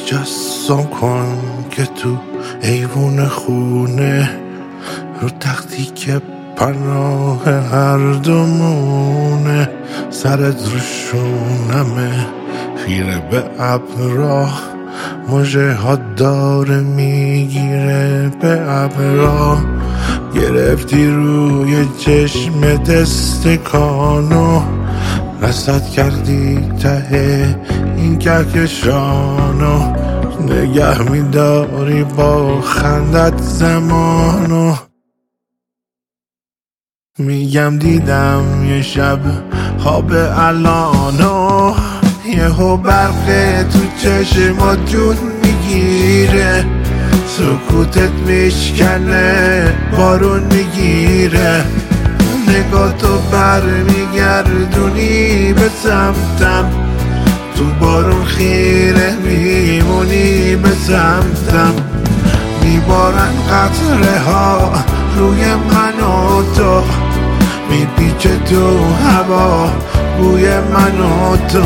تجسم کن که تو ایوون خونه رو تختی که پناه هر دومونه، سرت رو شونمه خیره به ابرا، مژه ها داره میگیره به ابرا، گرفتی روی چشم دستکانو، رصد کردی ته این کهکشانو، نگه میداری با خندت زمانو. میگم دیدم یه شب خواب الانو، یهو برق تو چشمات جون میگیره، سکوتت میشکنه بارون میگیره، نگاه تو بر میگردونی به سمتم، تو بارون خیره میمونی به سمتم، میبارن قطره ها روی من و تو، میپیچه تو هوا بوی من و تو.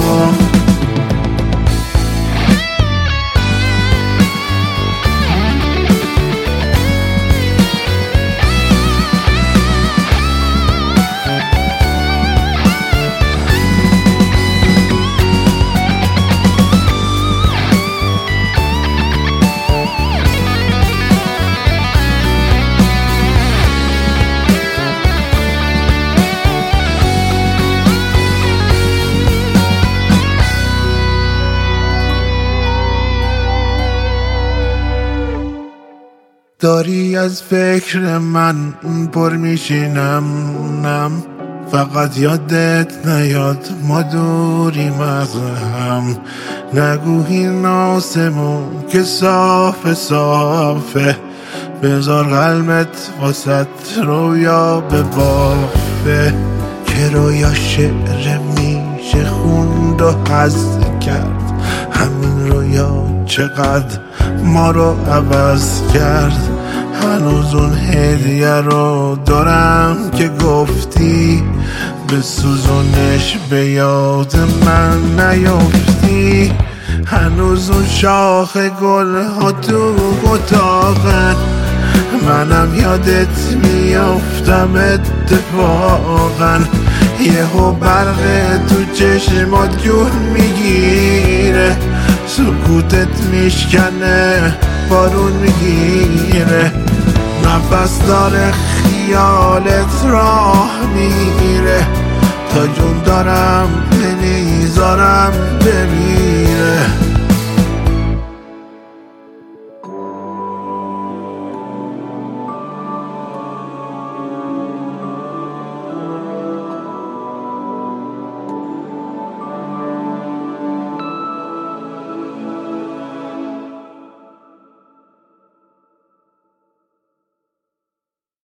داری از فکر من پر میشینم، نم فقط یادت نیاد ما دوریم از هم، نگو این آسمون که صاف صافه، بذار قلبت واسط رویا به بافه، که رویا شعر میشه خوند و حس کرد، همین رویا چقدر ما رو عوض کرد، هنوز اون هدیه رو دارم که گفتی، به سوزونش به یاد من نیفتی، هنوز اون شاخ گل ها تو اتاقن، منم یادت میافتم اتفاقا، یهو برق تو چشمات جون میگیره، سکوتت میشکنه بارون میگیره، نفس داره خیالت راه میگیره، تا جون دارم نمیذارم